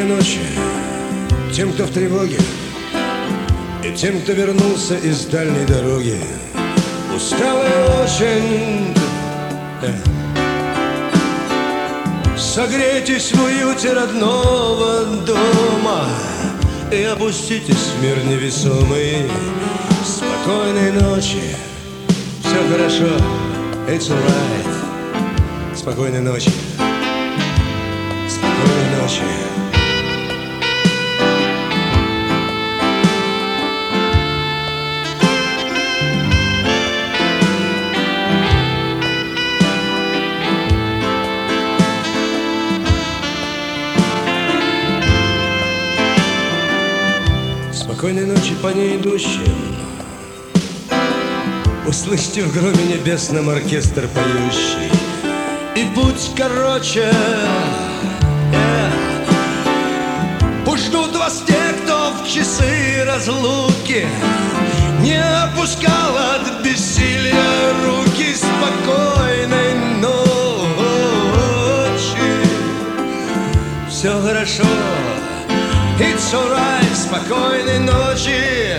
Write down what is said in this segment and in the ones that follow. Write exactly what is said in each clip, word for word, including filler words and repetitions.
Спокойной ночи тем, кто в тревоге, и тем, кто вернулся из дальней дороги. Усталые очень, да. Согрейтесь в уюте родного дома и опуститесь в мир невесомый. Спокойной ночи, все хорошо, it's alright. Спокойной ночи, спокойной ночи. Спокойной ночи по ней идущим. Услышьте в громе небесном оркестр поющий. И путь короче, yeah. Пусть ждут вас те, кто в часы разлуки не опускал от бессилия руки. Спокойной ночи, все хорошо, it's alright. Спокойной ночи.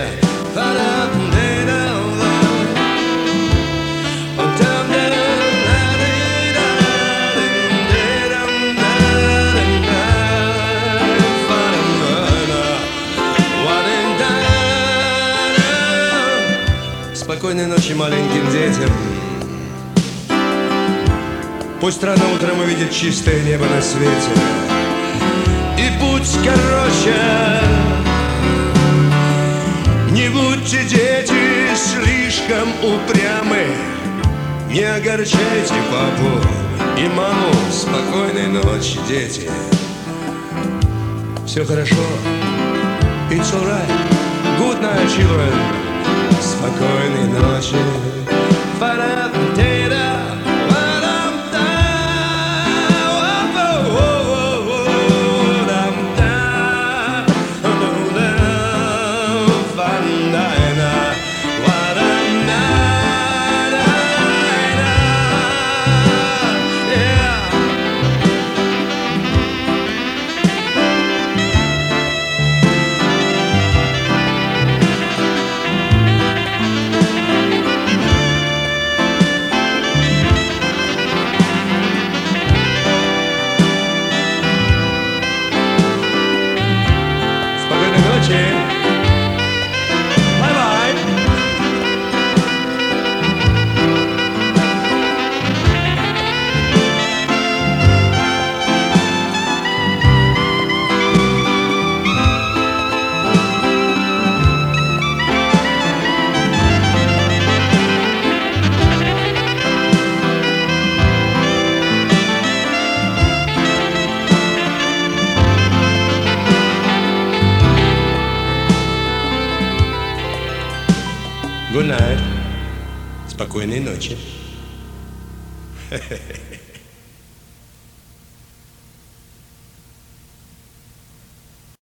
Спокойной ночи маленьким детям. Пусть рано утром увидит чистое небо на свете. И путь короче. Не будьте, дети, слишком упрямы. Не огорчайте папу и маму. Спокойной ночи, дети. Все хорошо. It's alright. Good night, children. Спокойной ночи. Bye-bye. Good night. Спокойной ночи.